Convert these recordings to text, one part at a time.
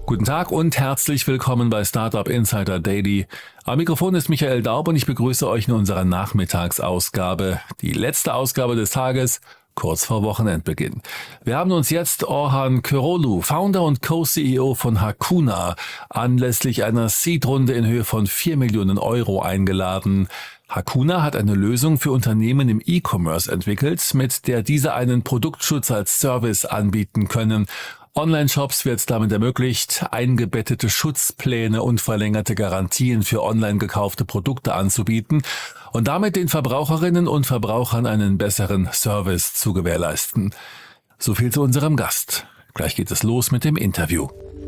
Guten Tag und herzlich willkommen bei Startup Insider Daily. Am Mikrofon ist Michael Daub und ich begrüße euch in unserer Nachmittagsausgabe, die letzte Ausgabe des Tages, kurz vor Wochenendbeginn. Wir haben uns jetzt Orhan Köroğlu, Founder und Co-CEO von Hakuna, anlässlich einer Seed-Runde in Höhe von 4 Millionen Euro eingeladen. Hakuna hat eine Lösung für Unternehmen im E-Commerce entwickelt, mit der diese einen Produktschutz als Service anbieten können. Online-Shops wird damit ermöglicht, eingebettete Schutzpläne und verlängerte Garantien für online gekaufte Produkte anzubieten und damit den Verbraucherinnen und Verbrauchern einen besseren Service zu gewährleisten. So viel zu unserem Gast. Gleich geht es los mit dem Interview.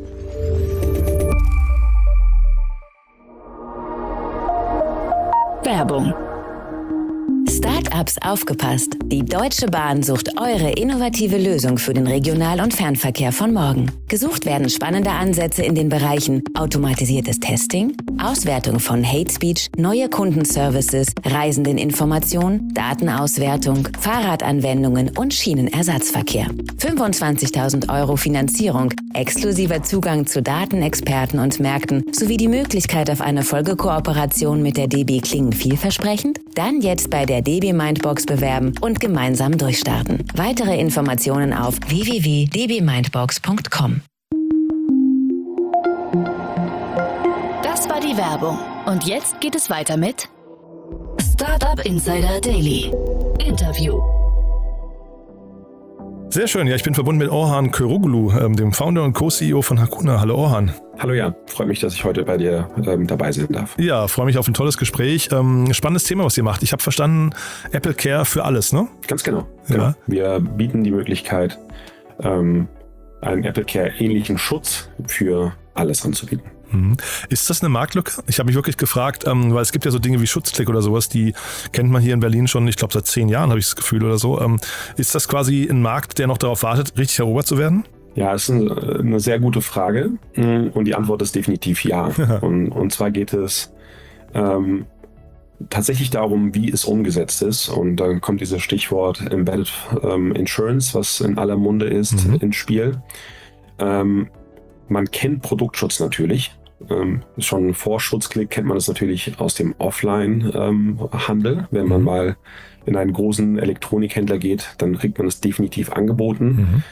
Werbung. Startups aufgepasst! Die Deutsche Bahn sucht eure innovative Lösung für den Regional- und Fernverkehr von morgen. Gesucht werden spannende Ansätze in den Bereichen automatisiertes Testing, Auswertung von Hate Speech, neue Kundenservices, Reisendeninformation, Datenauswertung, Fahrradanwendungen und Schienenersatzverkehr. 25.000 € Finanzierung, exklusiver Zugang zu Datenexperten und Märkten sowie die Möglichkeit auf eine Folgekooperation mit der DB klingen vielversprechend? Dann jetzt bei der DB Mindbox bewerben und gemeinsam durchstarten. Weitere Informationen auf www.dbmindbox.com. Das war die Werbung. Und jetzt geht es weiter mit Startup Insider Daily. Interview. Sehr schön. Ja, ich bin verbunden mit Orhan Köroğlu, dem Founder und Co-CEO von Hakuna. Hallo Orhan. Hallo Jan, freue mich, dass ich heute bei dir dabei sein darf. Ja, freue mich auf ein tolles Gespräch. Spannendes Thema, was ihr macht. Ich habe verstanden, Apple Care für alles, ne? Ganz genau. Ja. Wir bieten die Möglichkeit, einen Apple Care-ähnlichen Schutz für alles anzubieten. Ist das eine Marktlücke? Ich habe mich wirklich gefragt, weil es gibt ja so Dinge wie Schutzklick oder sowas, die kennt man hier in Berlin schon, ich glaube seit 10 Jahren habe ich das Gefühl oder so. Ist das quasi ein Markt, der noch darauf wartet, richtig erobert zu werden? Ja, das ist eine sehr gute Frage und die Antwort ist definitiv ja. Und zwar geht es tatsächlich darum, wie es umgesetzt ist, und da kommt dieses Stichwort Embedded Insurance, was in aller Munde ist, ins Spiel. Man kennt Produktschutz natürlich. Schon vor Schutzklick kennt man das natürlich aus dem Offline-Handel. Wenn man mal in einen großen Elektronikhändler geht, dann kriegt man es definitiv angeboten.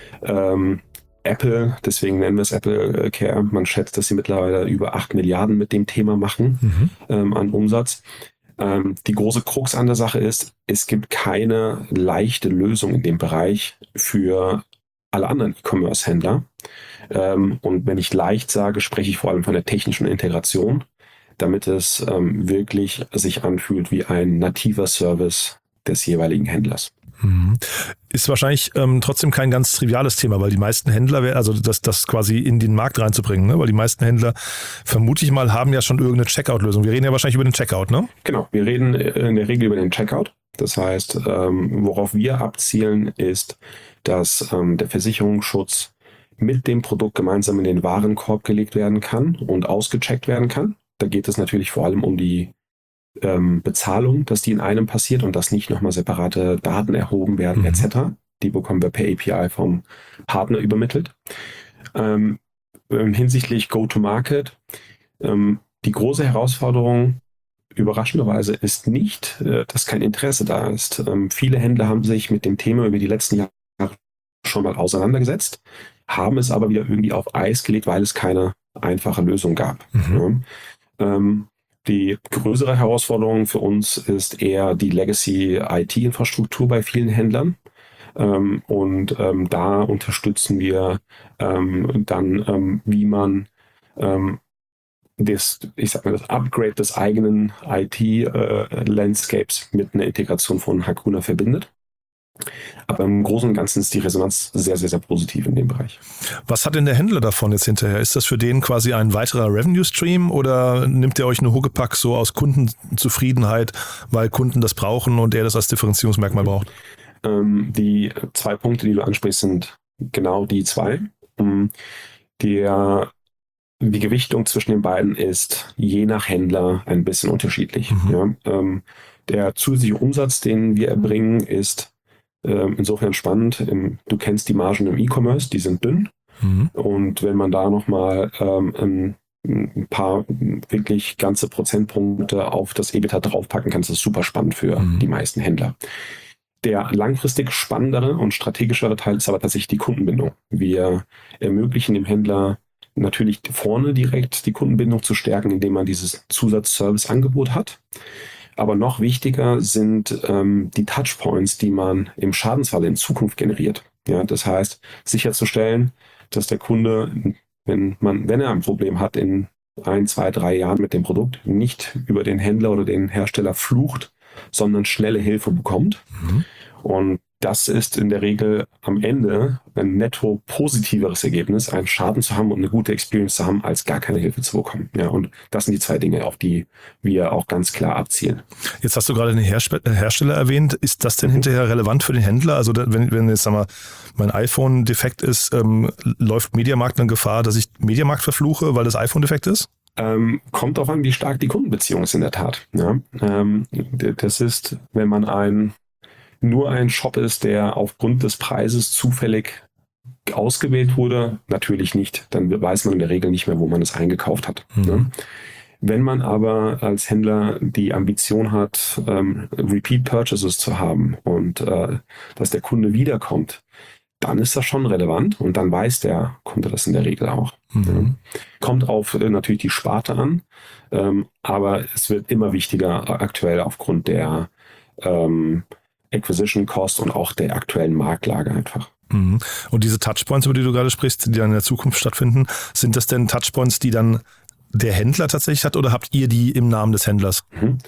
Apple, deswegen nennen wir es Apple Care, man schätzt, dass sie mittlerweile über 8 Milliarden mit dem Thema machen an Umsatz. Die große Krux an der Sache ist, es gibt keine leichte Lösung in dem Bereich für alle anderen E-Commerce-Händler. Und wenn ich leicht sage, spreche ich vor allem von der technischen Integration, damit es wirklich sich anfühlt wie ein nativer Service des jeweiligen Händlers. Ist wahrscheinlich trotzdem kein ganz triviales Thema, weil die meisten Händler, also das quasi in den Markt reinzubringen, ne? Weil die meisten Händler, vermute ich mal, haben ja schon irgendeine Checkout-Lösung. Wir reden ja wahrscheinlich über den Checkout, ne? Genau, wir reden in der Regel über den Checkout. Das heißt, worauf wir abzielen, ist, dass der Versicherungsschutz mit dem Produkt gemeinsam in den Warenkorb gelegt werden kann und ausgecheckt werden kann. Da geht es natürlich vor allem um die Bezahlung, dass die in einem passiert und dass nicht nochmal separate Daten erhoben werden etc. Die bekommen wir per API vom Partner übermittelt. Hinsichtlich Go-to-Market, die große Herausforderung überraschenderweise ist nicht, dass kein Interesse da ist. Viele Händler haben sich mit dem Thema über die letzten Jahre schon mal auseinandergesetzt, haben es aber wieder irgendwie auf Eis gelegt, weil es keine einfache Lösung gab. Die größere Herausforderung für uns ist eher die Legacy-IT-Infrastruktur bei vielen Händlern. Da unterstützen wir dann, wie man das Upgrade des eigenen IT-Landscapes mit einer Integration von Hakuna verbindet. Aber im Großen und Ganzen ist die Resonanz sehr, sehr, sehr positiv in dem Bereich. Was hat denn der Händler davon jetzt hinterher? Ist das für den quasi ein weiterer Revenue-Stream oder nimmt er euch nur Huckepack so aus Kundenzufriedenheit, weil Kunden das brauchen und er das als Differenzierungsmerkmal braucht? Die 2 Punkte, die du ansprichst, sind genau die 2. Die Gewichtung zwischen den beiden ist je nach Händler ein bisschen unterschiedlich. Ja. Der zusätzliche Umsatz, den wir erbringen, ist insofern spannend. Du kennst die Margen im E-Commerce, die sind dünn. Und wenn man da nochmal ein paar wirklich ganze Prozentpunkte auf das EBITDA draufpacken kann, ist das super spannend für die meisten Händler. Der langfristig spannendere und strategischere Teil ist aber tatsächlich die Kundenbindung. Wir ermöglichen dem Händler natürlich vorne direkt die Kundenbindung zu stärken, indem man dieses Zusatzservice-Angebot hat. Aber noch wichtiger sind die Touchpoints, die man im Schadensfall in Zukunft generiert. Ja, das heißt, sicherzustellen, dass der Kunde, wenn er ein Problem hat in 1, 2, 3 Jahren mit dem Produkt, nicht über den Händler oder den Hersteller flucht, sondern schnelle Hilfe bekommt. Und das ist in der Regel am Ende ein netto positiveres Ergebnis, einen Schaden zu haben und eine gute Experience zu haben, als gar keine Hilfe zu bekommen. Ja, und das sind die 2 Dinge, auf die wir auch ganz klar abzielen. Jetzt hast du gerade den Hersteller erwähnt. Ist das denn hinterher relevant für den Händler? Also wenn jetzt sag mal, mein iPhone defekt ist, läuft Mediamarkt dann Gefahr, dass ich Mediamarkt verfluche, weil das iPhone defekt ist? Kommt darauf an, wie stark die Kundenbeziehung ist in der Tat. Ja? Das ist, wenn man nur ein Shop ist, der aufgrund des Preises zufällig ausgewählt wurde, natürlich nicht. Dann weiß man in der Regel nicht mehr, wo man es eingekauft hat. Ne? Wenn man aber als Händler die Ambition hat, Repeat Purchases zu haben und dass der Kunde wiederkommt, dann ist das schon relevant und dann weiß der Kunde das in der Regel auch. Ja. Kommt auf natürlich die Sparte an, aber es wird immer wichtiger aktuell aufgrund der Acquisition Cost und auch der aktuellen Marktlage einfach. Und diese Touchpoints, über die du gerade sprichst, die dann in der Zukunft stattfinden, sind das denn Touchpoints, die dann der Händler tatsächlich hat oder habt ihr die im Namen des Händlers?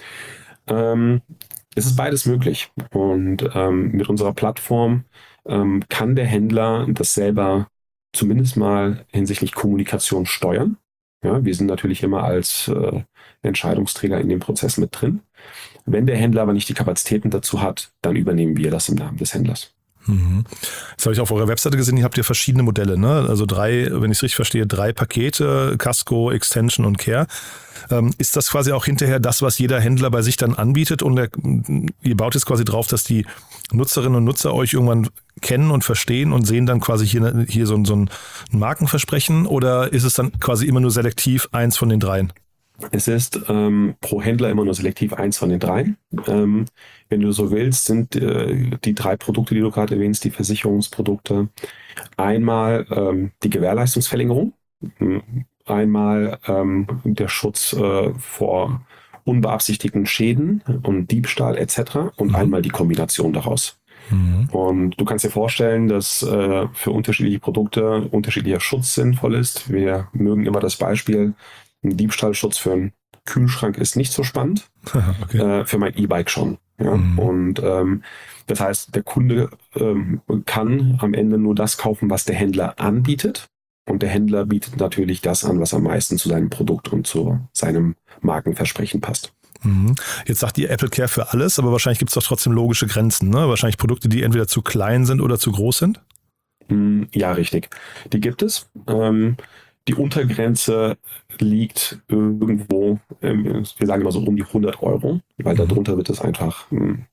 Es ist beides möglich und mit unserer Plattform kann der Händler das selber zumindest mal hinsichtlich Kommunikation steuern. Ja, wir sind natürlich immer als Entscheidungsträger in dem Prozess mit drin. Wenn der Händler aber nicht die Kapazitäten dazu hat, dann übernehmen wir das im Namen des Händlers. Das habe ich auf eurer Webseite gesehen, ihr habt ja verschiedene Modelle, ne? Also 3, wenn ich es richtig verstehe, 3 Pakete, Casco, Extension und Care. Ist das quasi auch hinterher das, was jeder Händler bei sich dann anbietet und ihr baut jetzt quasi drauf, dass die Nutzerinnen und Nutzer euch irgendwann kennen und verstehen und sehen dann quasi hier so ein Markenversprechen oder ist es dann quasi immer nur selektiv eins von den 3? Es ist pro Händler immer nur selektiv eins von den 3. Wenn du so willst, sind die 3 Produkte, die du gerade erwähnst, die Versicherungsprodukte, einmal die Gewährleistungsverlängerung, einmal der Schutz vor unbeabsichtigten Schäden und Diebstahl etc. und einmal die Kombination daraus. Und du kannst dir vorstellen, dass für unterschiedliche Produkte unterschiedlicher Schutz sinnvoll ist. Wir mögen immer das Beispiel, ein Diebstahlschutz für einen Kühlschrank ist nicht so spannend, okay. Für mein E-Bike schon. Ja? Und das heißt, der Kunde kann am Ende nur das kaufen, was der Händler anbietet. Und der Händler bietet natürlich das an, was am meisten zu seinem Produkt und zu seinem Markenversprechen passt. Jetzt sagt ihr Apple Care für alles, aber wahrscheinlich gibt es doch trotzdem logische Grenzen, ne? Wahrscheinlich Produkte, die entweder zu klein sind oder zu groß sind? Ja, richtig. Die gibt es. Die Untergrenze liegt irgendwo, wir sagen immer so um die 100 €, weil darunter wird es einfach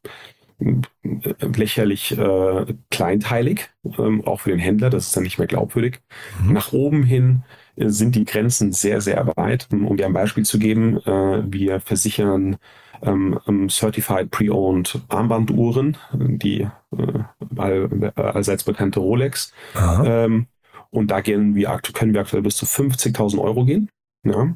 lächerlich kleinteilig, auch für den Händler, das ist dann nicht mehr glaubwürdig. Nach oben hin sind die Grenzen sehr, sehr weit. Um dir ein Beispiel zu geben, wir versichern Certified Pre-Owned Armbanduhren, die allseits bekannte Rolex. Und da können wir aktuell bis zu 50.000 € gehen. Ja?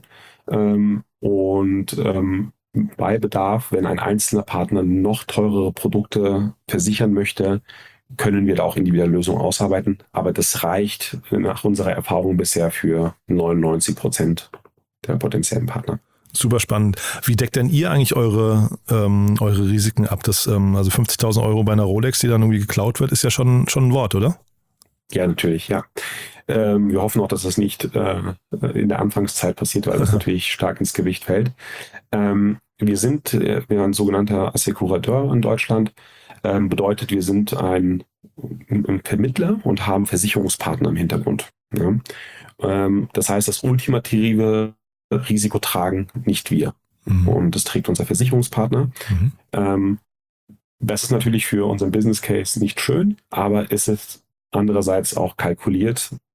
Bei Bedarf, wenn ein einzelner Partner noch teurere Produkte versichern möchte, können wir da auch individuelle Lösungen ausarbeiten. Aber das reicht nach unserer Erfahrung bisher für 99% der potenziellen Partner. Super spannend. Wie deckt denn ihr eigentlich eure Risiken ab? Also 50.000 € bei einer Rolex, die dann irgendwie geklaut wird, ist ja schon ein Wort, oder? Ja, natürlich, ja. Wir hoffen auch, dass das nicht in der Anfangszeit passiert, weil das natürlich stark ins Gewicht fällt. Wir sind ein sogenannter Assekurateur in Deutschland. Bedeutet, wir sind ein Vermittler und haben Versicherungspartner im Hintergrund. Ja? Das heißt, das ultimative Risiko tragen nicht wir. Und das trägt unser Versicherungspartner. Das ist natürlich für unseren Business Case nicht schön, aber es ist andererseits auch kalkuliert,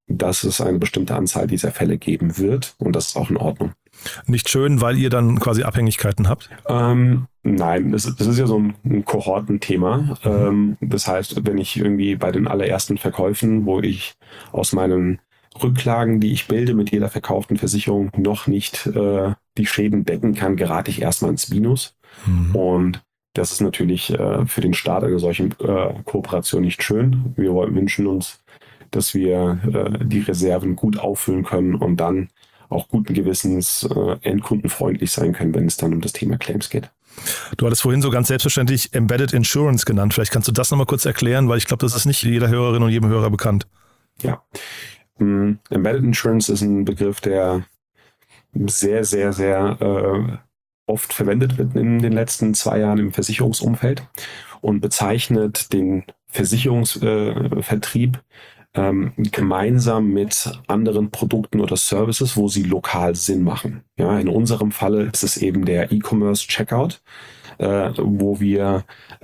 dass es eine bestimmte Anzahl dieser Fälle geben wird und das ist auch in Ordnung. Nicht schön, weil ihr dann quasi Abhängigkeiten habt? Nein, das ist ja so ein Kohortenthema. Das heißt, wenn ich irgendwie bei den allerersten Verkäufen, wo ich aus meinen Rücklagen, die ich bilde mit jeder verkauften Versicherung, noch nicht die Schäden decken kann, gerate ich erstmal ins Minus. Und das ist natürlich für den Start einer solchen Kooperation nicht schön. Wir wünschen uns, dass wir die Reserven gut auffüllen können und dann auch guten Gewissens endkundenfreundlich sein können, wenn es dann um das Thema Claims geht. Du hattest vorhin so ganz selbstverständlich Embedded Insurance genannt. Vielleicht kannst du das nochmal kurz erklären, weil ich glaube, das ist nicht jeder Hörerin und jedem Hörer bekannt. Ja, Embedded Insurance ist ein Begriff, der sehr, sehr, sehr oft verwendet wird in den letzten 2 Jahren im Versicherungsumfeld und bezeichnet den Versicherungsvertrieb gemeinsam mit anderen Produkten oder Services, wo sie lokal Sinn machen. Ja, in unserem Falle ist es eben der E-Commerce Checkout, wo wir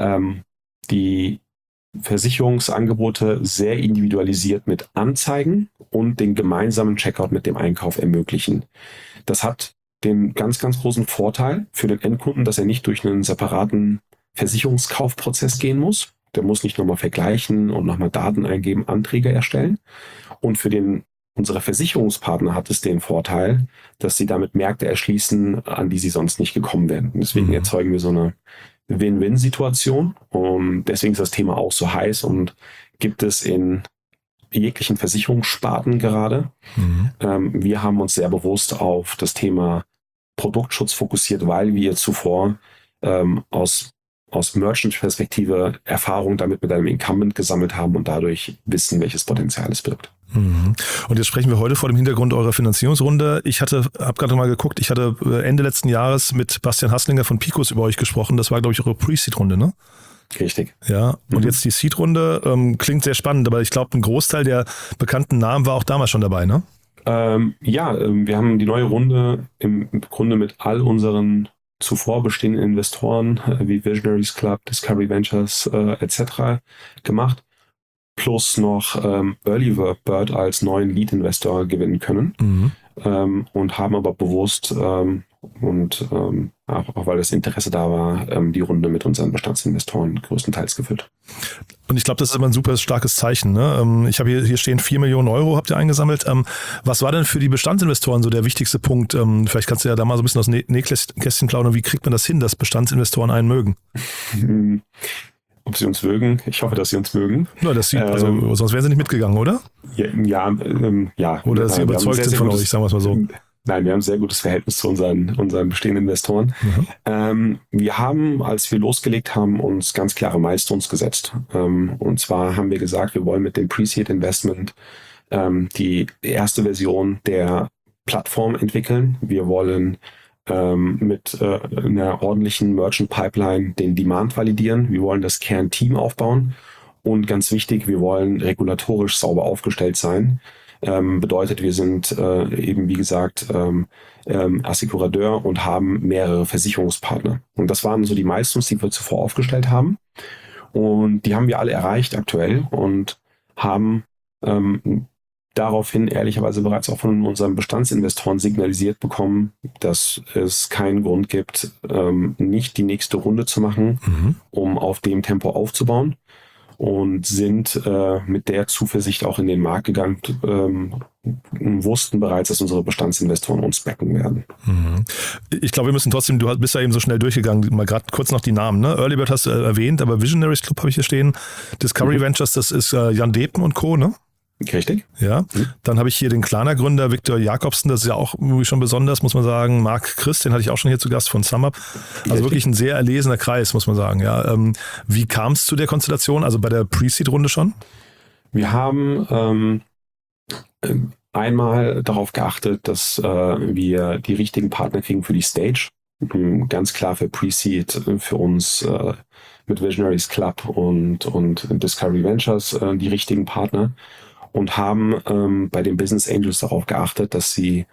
die Versicherungsangebote sehr individualisiert mit Anzeigen und den gemeinsamen Checkout mit dem Einkauf ermöglichen. Das hat den ganz, ganz großen Vorteil für den Endkunden, dass er nicht durch einen separaten Versicherungskaufprozess gehen muss. Der muss nicht nochmal vergleichen und nochmal Daten eingeben, Anträge erstellen. Und für unsere Versicherungspartner hat es den Vorteil, dass sie damit Märkte erschließen, an die sie sonst nicht gekommen wären. Und deswegen erzeugen wir so eine Win-Win-Situation. Und deswegen ist das Thema auch so heiß und gibt es in jeglichen Versicherungssparten gerade. Wir haben uns sehr bewusst auf das Thema Produktschutz fokussiert, weil wir zuvor aus Merchant-Perspektive Erfahrung damit mit einem Incumbent gesammelt haben und dadurch wissen, welches Potenzial es birgt. Und jetzt sprechen wir heute vor dem Hintergrund eurer Finanzierungsrunde. Ich habe gerade mal geguckt, ich hatte Ende letzten Jahres mit Bastian Hasslinger von Picus über euch gesprochen. Das war, glaube ich, eure Pre-Seed-Runde, ne? Richtig. Ja, und jetzt die Seed-Runde klingt sehr spannend, aber ich glaube, ein Großteil der bekannten Namen war auch damals schon dabei, ne? Wir haben die neue Runde im Grunde mit all unseren zuvor bestehenden Investoren wie Visionaries Club, Discovery Ventures etc. gemacht, plus noch Early Bird als neuen Lead-Investor gewinnen können und haben aber bewusst auch weil das Interesse da war, die Runde mit unseren Bestandsinvestoren größtenteils gefüllt. Und ich glaube, das ist immer ein super starkes Zeichen. Ne? Ich habe hier stehen 4 Millionen Euro habt ihr eingesammelt. Was war denn für die Bestandsinvestoren so der wichtigste Punkt? Vielleicht kannst du ja da mal so ein bisschen aus Nähkästchen plaudern. Wie kriegt man das hin, dass Bestandsinvestoren einen mögen? Ob sie uns mögen? Ich hoffe, dass sie uns mögen. Ja, sonst wären sie nicht mitgegangen, oder? Ja. Oder sie überzeugt sind von euch, sagen wir es mal so. Nein, wir haben ein sehr gutes Verhältnis zu unseren bestehenden Investoren. Wir haben, als wir losgelegt haben, uns ganz klare Milestones gesetzt. Und zwar haben wir gesagt, wir wollen mit dem Pre-Seed Investment die erste Version der Plattform entwickeln. Wir wollen mit einer ordentlichen Merchant Pipeline den Demand validieren. Wir wollen das Kernteam aufbauen. Und ganz wichtig, wir wollen regulatorisch sauber aufgestellt sein. Bedeutet, wir sind eben, wie gesagt, Assekurateur und haben mehrere Versicherungspartner. Und das waren so die Milestones, die wir zuvor aufgestellt haben. Und die haben wir alle erreicht aktuell und haben daraufhin ehrlicherweise bereits auch von unseren Bestandsinvestoren signalisiert bekommen, dass es keinen Grund gibt, nicht die nächste Runde zu machen, um auf dem Tempo aufzubauen. Und sind mit der Zuversicht auch in den Markt gegangen, wussten bereits, dass unsere Bestandsinvestoren uns backen werden. Ich glaube, wir müssen trotzdem, du bist ja eben so schnell durchgegangen, mal gerade kurz noch die Namen. Ne? Early Bird hast du erwähnt, aber Visionaries Club habe ich hier stehen. Discovery Ventures, das ist Jan Depen und Co., ne? Richtig. Ja, dann habe ich hier den Klarna-Gründer Viktor Jakobsen, das ist ja auch irgendwie schon besonders, muss man sagen. Marc Christ, den hatte ich auch schon hier zu Gast von SumUp. Also wirklich ein sehr erlesener Kreis, muss man sagen. Ja, wie kam es zu der Konstellation, also bei der Pre-Seed-Runde schon? Wir haben einmal darauf geachtet, dass wir die richtigen Partner kriegen für die Stage. Ganz klar für Pre-Seed für uns mit Visionaries Club und Discovery Ventures die richtigen Partner. Und haben bei den Business Angels darauf geachtet, dass sie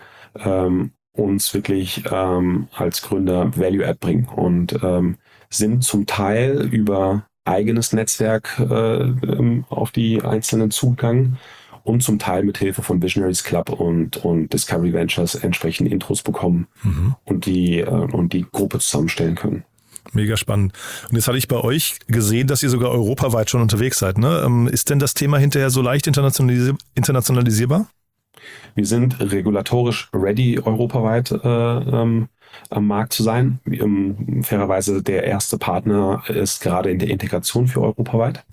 uns wirklich als Gründer Value-Add bringen und sind zum Teil über eigenes Netzwerk auf die Einzelnen zugegangen und zum Teil mit Hilfe von Visionaries Club und Discovery Ventures entsprechende Intros bekommen und die Gruppe zusammenstellen können. Mega spannend. Und jetzt hatte ich bei euch gesehen, dass ihr sogar europaweit schon unterwegs seid. Ne? Ist denn das Thema hinterher so leicht internationalisierbar? Wir sind regulatorisch ready, europaweit am Markt zu sein. Fairerweise der erste Partner ist gerade in der Integration für europaweit.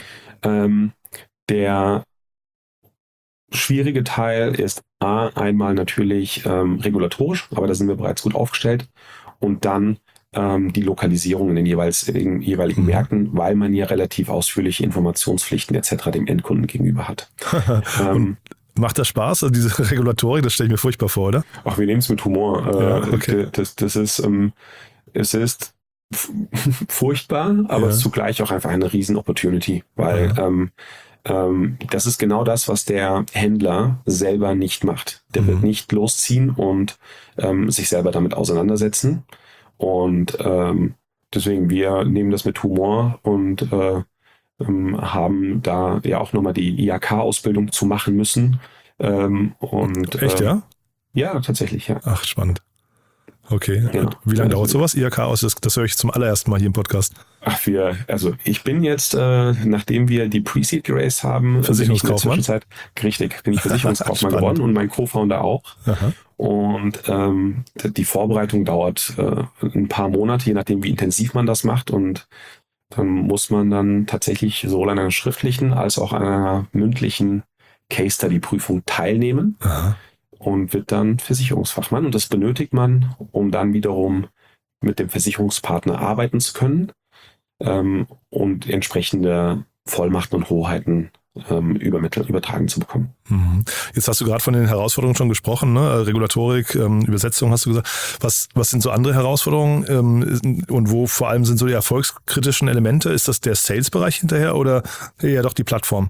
Der schwierige Teil ist einmal natürlich regulatorisch, aber da sind wir bereits gut aufgestellt. Und dann die Lokalisierung in den jeweiligen Märkten, weil man ja relativ ausführliche Informationspflichten etc. dem Endkunden gegenüber hat. Macht das Spaß, also diese Regulatorik? Das stelle ich mir furchtbar vor, oder? Ach, wir nehmen es mit Humor. Okay. Es ist furchtbar, aber zugleich auch einfach eine riesen Opportunity, weil das ist genau das, was der Händler selber nicht macht. Der wird nicht losziehen und sich selber damit auseinandersetzen. Und deswegen, wir nehmen das mit Humor und haben da ja auch nochmal die IHK-Ausbildung zu machen müssen. Echt, ja? Ja, tatsächlich, ja. Ach, spannend. Okay. Genau. Wie lange dauert sowas, IHK aus? Das höre ich zum allerersten Mal hier im Podcast. Ich bin jetzt, nachdem wir die Pre-Seed geraced haben, Versicherungskaufmann. Bin ich Versicherungskaufmann geworden und mein Co-Founder auch. Aha. Und die Vorbereitung dauert ein paar Monate, je nachdem, wie intensiv man das macht. Und dann muss man dann tatsächlich sowohl an einer schriftlichen als auch an einer mündlichen Case-Study-Prüfung teilnehmen. Aha. Und wird dann Versicherungsfachmann. Und das benötigt man, um dann wiederum mit dem Versicherungspartner arbeiten zu können und entsprechende Vollmachten und Hoheiten übertragen zu bekommen. Jetzt hast du gerade von den Herausforderungen schon gesprochen, ne? Regulatorik, Übersetzung hast du gesagt. Was sind so andere Herausforderungen und wo vor allem sind so die erfolgskritischen Elemente? Ist das der Sales-Bereich hinterher oder eher doch die Plattform?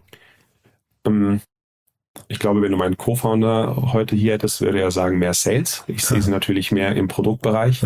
Ich glaube, wenn du meinen Co-Founder heute hier hättest, würde er sagen, mehr Sales. Ich sehe sie natürlich mehr im Produktbereich.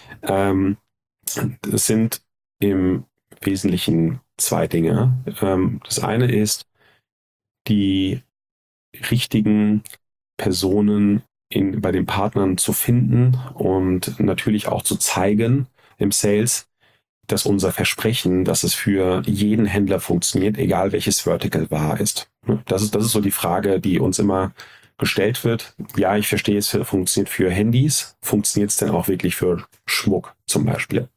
Es sind im Wesentlichen zwei Dinge. Das eine ist, die richtigen Personen bei den Partnern zu finden und natürlich auch zu zeigen im Sales, dass unser Versprechen, dass es für jeden Händler funktioniert, egal welches Vertical wahr ist. Das ist so die Frage, die uns immer gestellt wird. Ja, ich verstehe, es funktioniert für Handys. Funktioniert es denn auch wirklich für Schmuck zum Beispiel?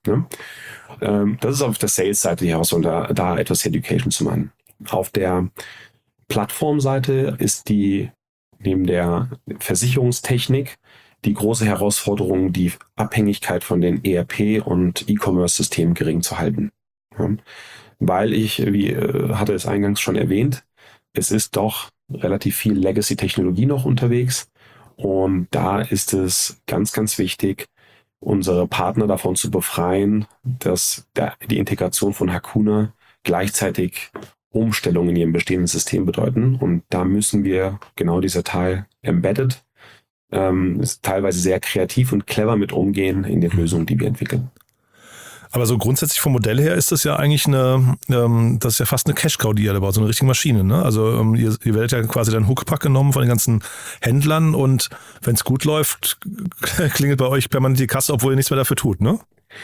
Das ist auf der Sales-Seite die Herausforderung, da etwas Education zu machen. Auf der Plattformseite ist neben der Versicherungstechnik die große Herausforderung, die Abhängigkeit von den ERP- und E-Commerce-Systemen gering zu halten. Weil wie hatte es eingangs schon erwähnt, es ist doch relativ viel Legacy-Technologie noch unterwegs und da ist es ganz, ganz wichtig, unsere Partner davon zu befreien, dass die Integration von Hakuna gleichzeitig Umstellungen in ihrem bestehenden System bedeuten. Und da müssen wir genau dieser Teil Embedded, ist teilweise sehr kreativ und clever mit umgehen in den Lösungen, die wir entwickeln. Aber so grundsätzlich vom Modell her ist das ja eigentlich das ist ja fast eine Cash-Cow, die ihr da baut, so eine richtige Maschine, ne? Also ihr werdet ja quasi dann Huckepack genommen von den ganzen Händlern und wenn es gut läuft, klingelt bei euch permanent die Kasse, obwohl ihr nichts mehr dafür tut, ne?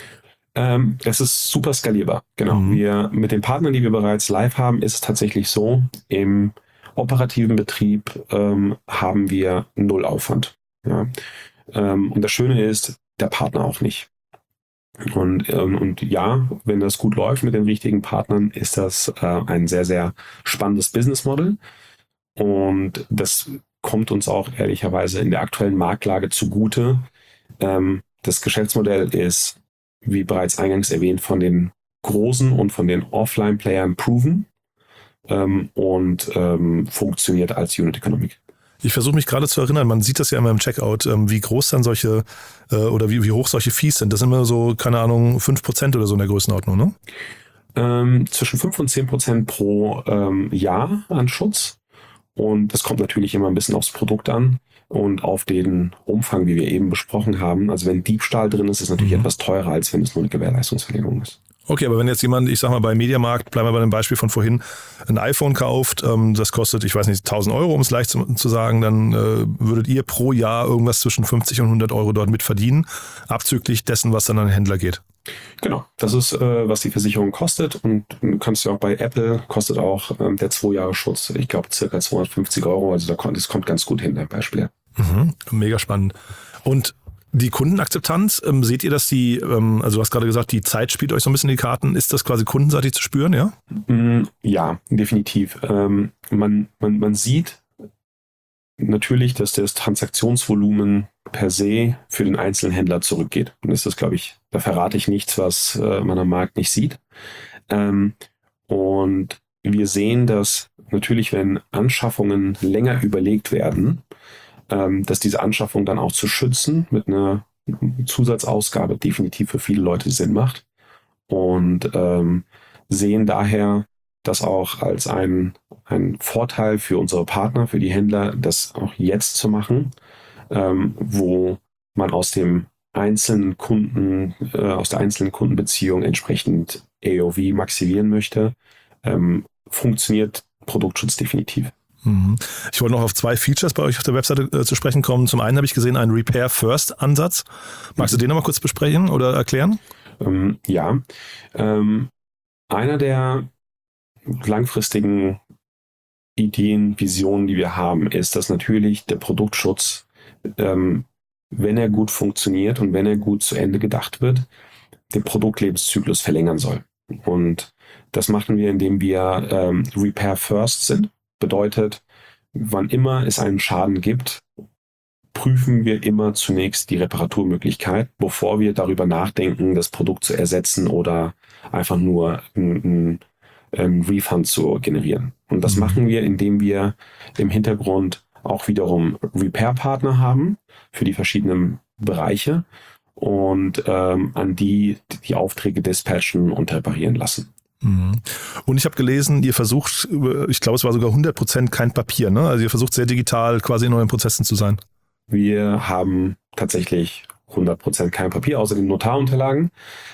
Es ist super skalierbar, genau. Wir mit den Partnern, die wir bereits live haben, ist es tatsächlich so, im operativen Betrieb haben wir 0 Aufwand. Ja? Und das Schöne ist, der Partner auch nicht. Und ja, wenn das gut läuft mit den richtigen Partnern, ist das ein sehr, sehr spannendes Business Model. Und das kommt uns auch ehrlicherweise in der aktuellen Marktlage zugute. Das Geschäftsmodell ist, wie bereits eingangs erwähnt, von den Großen und von den Offline-Playern proven und funktioniert als Unit Economic. Ich versuche mich gerade zu erinnern, man sieht das ja immer im Checkout, wie groß dann solche oder wie hoch solche Fees sind. Das sind immer so, keine Ahnung, 5% oder so in der Größenordnung, ne? Zwischen 5 und 10% pro Jahr an Schutz. Und das kommt natürlich immer ein bisschen aufs Produkt an und auf den Umfang, wie wir eben besprochen haben. Also wenn Diebstahl drin ist, ist es natürlich etwas teurer, als wenn es nur eine Gewährleistungsverlängerung ist. Okay, aber wenn jetzt jemand, ich sag mal bei Mediamarkt, bleiben wir bei dem Beispiel von vorhin, ein iPhone kauft, das kostet, ich weiß nicht, 1.000 Euro, um es leicht zu sagen, dann würdet ihr pro Jahr irgendwas zwischen 50 und 100 Euro dort mit verdienen, abzüglich dessen, was dann an den Händler geht. Genau, das ist, was die Versicherung kostet, und du kannst ja auch bei Apple, kostet auch der 2-Jahres-Schutz, ich glaube circa 250 Euro, also das kommt ganz gut hin, dein Beispiel. Mega spannend. Und die Kundenakzeptanz, seht ihr, dass die, also du hast gerade gesagt, die Zeit spielt euch so ein bisschen in die Karten, ist das quasi kundenseitig zu spüren, ja? Ja, definitiv. Man sieht natürlich, dass das Transaktionsvolumen per se für den einzelnen Händler zurückgeht. Und das ist, glaube ich, da verrate ich nichts, was man am Markt nicht sieht. Und wir sehen, dass natürlich, wenn Anschaffungen länger überlegt werden, dass diese Anschaffung dann auch zu schützen mit einer Zusatzausgabe definitiv für viele Leute Sinn macht. Und sehen daher das auch als ein Vorteil für unsere Partner, für die Händler, das auch jetzt zu machen, wo man aus der einzelnen Kundenbeziehung entsprechend AOV maximieren möchte, funktioniert Produktschutz definitiv. Ich wollte noch auf 2 Features bei euch auf der Webseite zu sprechen kommen. Zum einen habe ich gesehen einen Repair-First-Ansatz. Magst du den nochmal kurz besprechen oder erklären? Ja. Einer der langfristigen Ideen, Visionen, die wir haben, ist, dass natürlich der Produktschutz, wenn er gut funktioniert und wenn er gut zu Ende gedacht wird, den Produktlebenszyklus verlängern soll. Und das machen wir, indem wir Repair First sind. Bedeutet, wann immer es einen Schaden gibt, prüfen wir immer zunächst die Reparaturmöglichkeit, bevor wir darüber nachdenken, das Produkt zu ersetzen oder einfach nur ein Refund zu generieren. Und das machen wir, indem wir im Hintergrund auch wiederum Repair-Partner haben für die verschiedenen Bereiche und an die Aufträge dispatchen und reparieren lassen. Und ich habe gelesen, ihr versucht, ich glaube, es war sogar 100% kein Papier, ne? Also ihr versucht sehr digital quasi in euren Prozessen zu sein. Wir haben tatsächlich 100% kein Papier, außer den Notarunterlagen.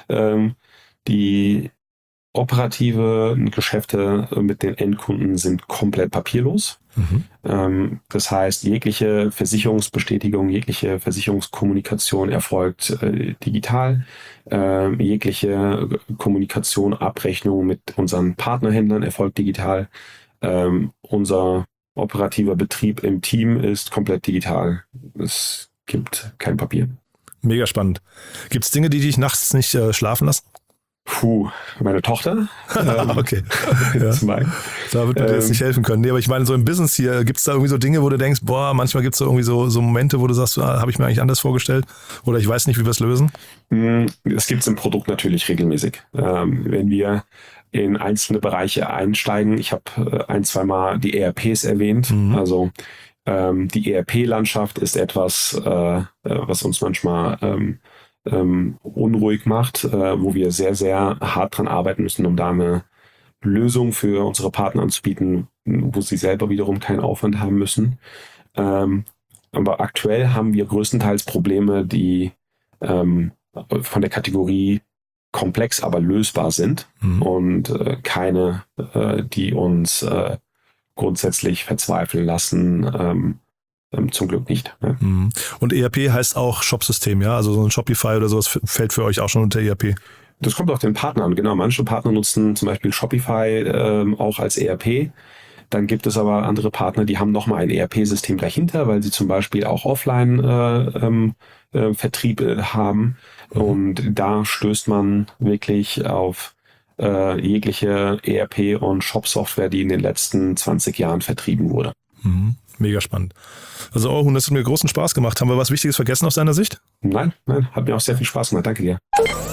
Die operative Geschäfte mit den Endkunden sind komplett papierlos. Das heißt, jegliche Versicherungsbestätigung, jegliche Versicherungskommunikation erfolgt digital. Jegliche Kommunikation, Abrechnung mit unseren Partnerhändlern erfolgt digital. Unser operativer Betrieb im Team ist komplett digital. Es gibt kein Papier. Mega spannend. Gibt es Dinge, die dich nachts nicht schlafen lassen? Meine Tochter. Okay. Ja. Da wird mir jetzt nicht helfen können. Nee, aber ich meine, so im Business hier, gibt es da irgendwie so Dinge, wo du denkst, manchmal gibt es irgendwie so Momente, wo du sagst, habe ich mir eigentlich anders vorgestellt oder ich weiß nicht, wie wir es lösen? Das gibt es im Produkt natürlich regelmäßig. Wenn wir in einzelne Bereiche einsteigen, ich habe 1-2 Mal die ERPs erwähnt, also die ERP-Landschaft ist etwas, was uns manchmal unruhig macht, wo wir sehr, sehr hart dran arbeiten müssen, um da eine Lösung für unsere Partner anzubieten, wo sie selber wiederum keinen Aufwand haben müssen. Aber aktuell haben wir größtenteils Probleme, die von der Kategorie komplex, aber lösbar sind und keine, die uns grundsätzlich verzweifeln lassen. Zum Glück nicht. Ja. Und ERP heißt auch Shopsystem, ja? Also so ein Shopify oder sowas fällt für euch auch schon unter ERP? Das kommt auf den Partner an. Genau, manche Partner nutzen zum Beispiel Shopify auch als ERP. Dann gibt es aber andere Partner, die haben nochmal ein ERP-System dahinter, weil sie zum Beispiel auch Offline-Vertrieb haben. Und da stößt man wirklich auf jegliche ERP- und Shop-Software, die in den letzten 20 Jahren vertrieben wurde. Mega spannend. Also Orhun, das hat mir großen Spaß gemacht. Haben wir was Wichtiges vergessen aus deiner Sicht? Nein, hat mir auch sehr viel Spaß gemacht. Danke dir.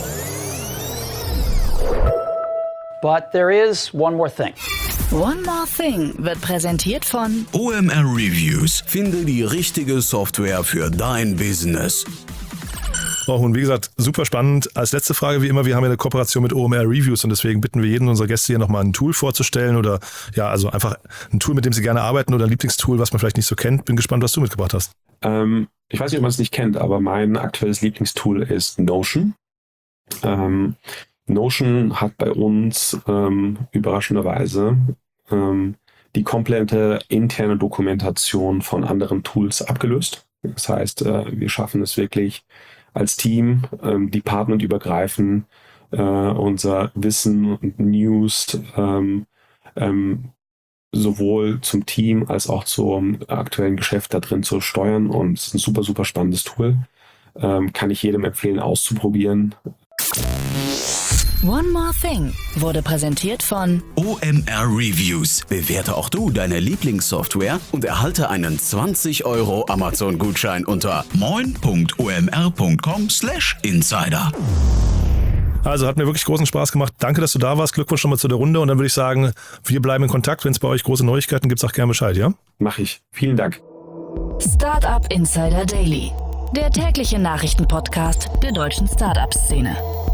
But there is one more thing. One More Thing wird präsentiert von OMR Reviews. Finde die richtige Software für dein Business. Und wie gesagt, super spannend. Als letzte Frage, wie immer, wir haben ja eine Kooperation mit OMR Reviews und deswegen bitten wir jeden unserer Gäste hier nochmal ein Tool vorzustellen oder ja, also einfach ein Tool, mit dem sie gerne arbeiten oder ein Lieblingstool, was man vielleicht nicht so kennt. Bin gespannt, was du mitgebracht hast. Ich weiß nicht, ob man es nicht kennt, aber mein aktuelles Lieblingstool ist Notion. Notion hat bei uns überraschenderweise die komplette interne Dokumentation von anderen Tools abgelöst. Das heißt, wir schaffen es wirklich als Team, departmentübergreifend, unser Wissen und News sowohl zum Team als auch zum aktuellen Geschäft da drin zu steuern. Und es ist ein super, super spannendes Tool. Kann ich jedem empfehlen, auszuprobieren. One More Thing wurde präsentiert von OMR Reviews. Bewerte auch du deine Lieblingssoftware und erhalte einen 20 € Amazon-Gutschein unter moin.omr.com/insider. Also hat mir wirklich großen Spaß gemacht. Danke, dass du da warst. Glückwunsch nochmal zu der Runde. Und dann würde ich sagen, wir bleiben in Kontakt. Wenn es bei euch große Neuigkeiten gibt, sag gerne Bescheid, ja? Mache ich. Vielen Dank. Startup Insider Daily, der tägliche Nachrichtenpodcast der deutschen Startup-Szene.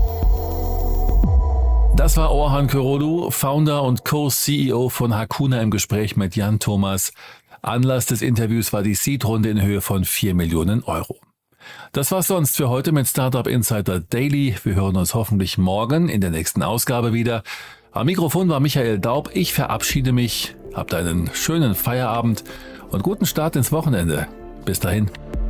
Das war Orhan Köroğlu, Founder und Co-CEO von Hakuna im Gespräch mit Jan Thomas. Anlass des Interviews war die Seed-Runde in Höhe von 4 Millionen €. Das war's sonst für heute mit Startup Insider Daily. Wir hören uns hoffentlich morgen in der nächsten Ausgabe wieder. Am Mikrofon war Michael Daub. Ich verabschiede mich. Habt einen schönen Feierabend und guten Start ins Wochenende. Bis dahin.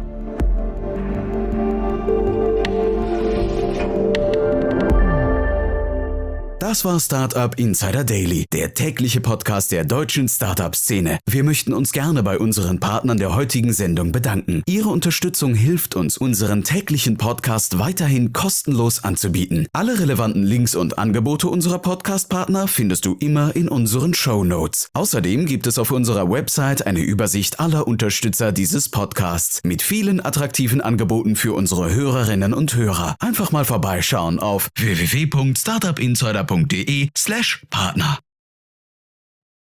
Das war Startup Insider Daily, der tägliche Podcast der deutschen Startup-Szene. Wir möchten uns gerne bei unseren Partnern der heutigen Sendung bedanken. Ihre Unterstützung hilft uns, unseren täglichen Podcast weiterhin kostenlos anzubieten. Alle relevanten Links und Angebote unserer Podcast-Partner findest du immer in unseren Shownotes. Außerdem gibt es auf unserer Website eine Übersicht aller Unterstützer dieses Podcasts mit vielen attraktiven Angeboten für unsere Hörerinnen und Hörer. Einfach mal vorbeischauen auf www.startupinsider.de/Partner.